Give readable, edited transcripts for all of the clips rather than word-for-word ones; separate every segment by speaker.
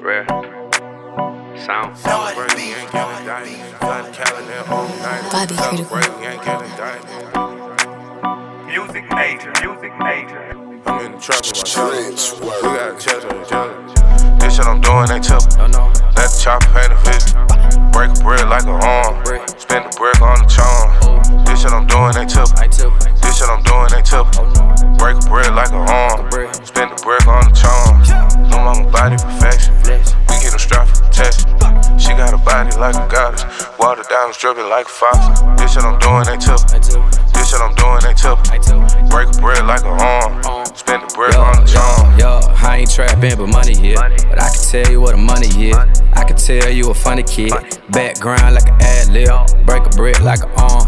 Speaker 1: Rare. Sound.
Speaker 2: Bobby Critical.
Speaker 3: Music major.
Speaker 4: I'm in the trap with my fellas. We got chest on each other. This shit I'm doing ain't tip. Let the chopper paint a vision. Break a brick like a arm. Spin the brick on the charm. This shit I'm doing ain't tip. This shit I'm doing ain't tip. Break a brick like a arm. Spin the brick on the charm. No mama body perfection. We get them strapped for protection. She got a body like a goddess. Water diamonds dripping like a faucet. This shit I'm doing ain't tip. This shit I'm doing ain't tip. Break a brick like a arm. Spin the brick on the charm.
Speaker 5: Yo, I ain't trapping but money here. But I can tell you what the money is. I can tell you a funny kid. Background like an ad-lib. Break a brick like an arm.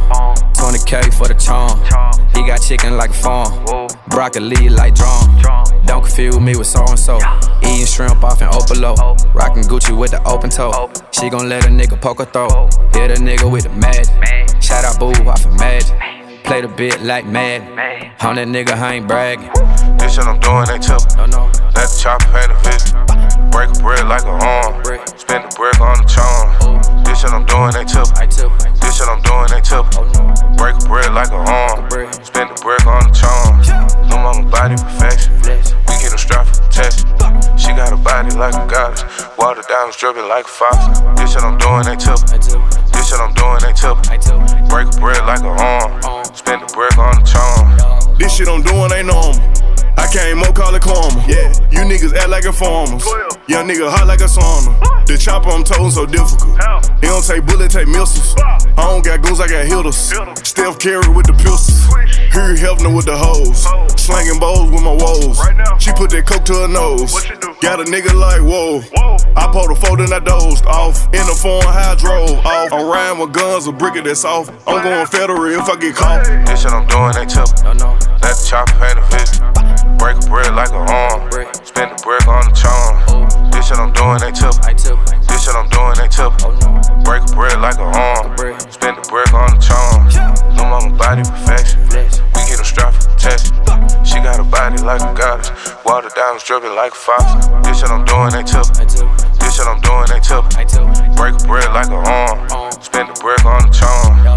Speaker 5: 20K for the charm. He got chicken like a farm. Broccoli like drum. Don't confuse me with so-and-so. Eating shrimp off in Opalo. Rockin' Gucci with the open toe. She gon' let a nigga poke her throat. Hit a nigga with the magic. Shout out boo off of magic. Play the bit like mad. On that nigga, I ain't bragging.
Speaker 4: This shit I'm doing ain't tip. Let the chopper paint a vision. Break a brick like a arm. Spin the brick on the charm. This shit I'm doing ain't tip. This shit I'm doing ain't tip. Break a brick like a arm. Spin the brick on the charm. No mama body perfection. We get them strapped for protection. She got a body like a goddess. Water diamonds dripping like a faucet. This shit I'm doing ain't tip. This shit I'm doing ain't tip. Break a brick like a arm. Spin the brick on the charm.
Speaker 6: This shit I'm doing ain't normal. I came up, call it karma. Yeah, you niggas act like informers. Young nigga hot like a sauna. The chopper I'm toting so difficult. He don't take bullets, take missiles. I don't got goons, I got hitters. Steph Curry with the pistols. Hugh Hefner with the hoes. Slanging bowls with my woes. She put that coke to her nose. Got a nigga like whoa. I pulled a fold and I dozed off. In the foreign how I drove off. I'm riding with guns, a brick that's off. I'm going federal if I get caught.
Speaker 4: This shit I'm doing ain't tip. Let the chopper paint a vision. Break a brick like a arm. Spin the brick on the charm. This shit I'm doing ain't tip. This shit I'm doing ain't tip. Break a brick like a arm. Spin the brick on the charm. No mama body perfection. We get them strapped for protection. She got a body like a goddess. Water diamonds dripping like a faucet. This shit I'm doing ain't tip. This shit I'm doing ain't tip. Break a brick like a arm. Spin the brick on the charm.